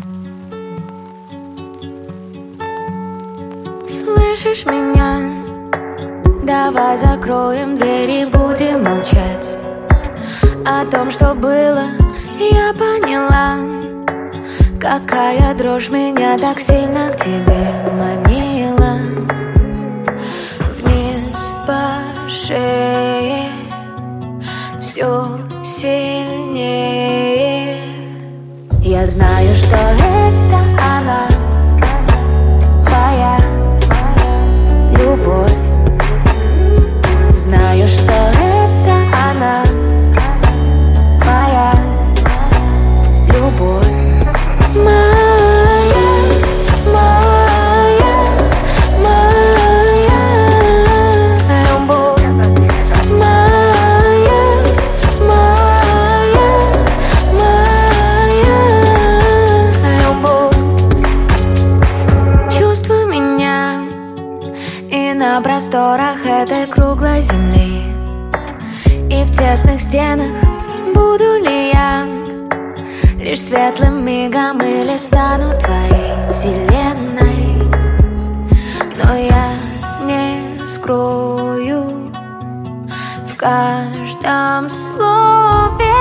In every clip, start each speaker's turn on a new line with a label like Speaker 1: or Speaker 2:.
Speaker 1: Слышишь меня? Давай закроем двери, будем молчать. О том, что было, я поняла. Какая дрожь меня так сильно к тебе манила. Вниз по шее все сильнее. Я знаю, что это она, моя любовь. Знаю, что это она, моя любовь. Моя, моя, моя любовь. Моя, моя, моя любовь. Чувствуй меня и на просторах этой круглой земли, и в тесных стенах буду ли я лишь светлым мигом или стану твоей вселенной. Но я не скрою в каждом слове.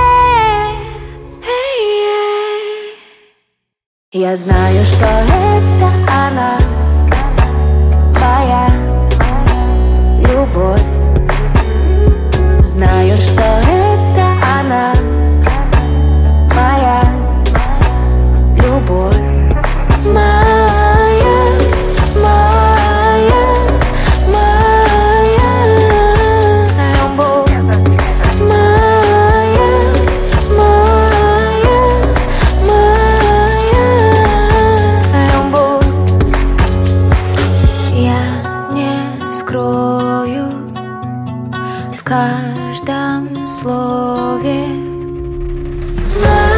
Speaker 1: Я знаю, что это она, моя любовь. Знаю, что это она, моя любовь. Моя, моя, моя любовь. Моя, моя, моя любовь. Я не скрою в каждом слове.